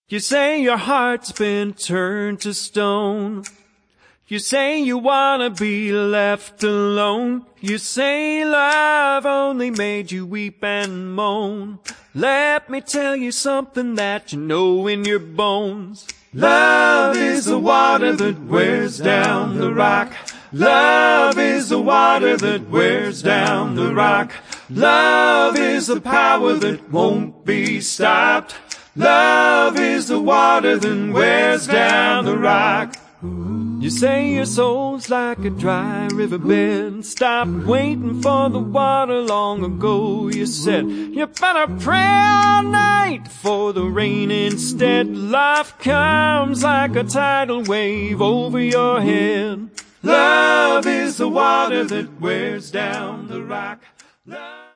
You say your heart's been turned to stone. You say you wanna be left alone. You say love only made you weep and moan. Let me tell you something that you know in your bones. Love is the water that wears down the rock. Love is the water that wears down the rock. Love is the power that won't be stopped. Love is the water that wears down the rock. You say your soul's like a dry riverbed. Stop waiting for the water long ago. You said you better pray all night for the rain instead. Love comes like a tidal wave over your head. Love is the water that wears down the rock. Love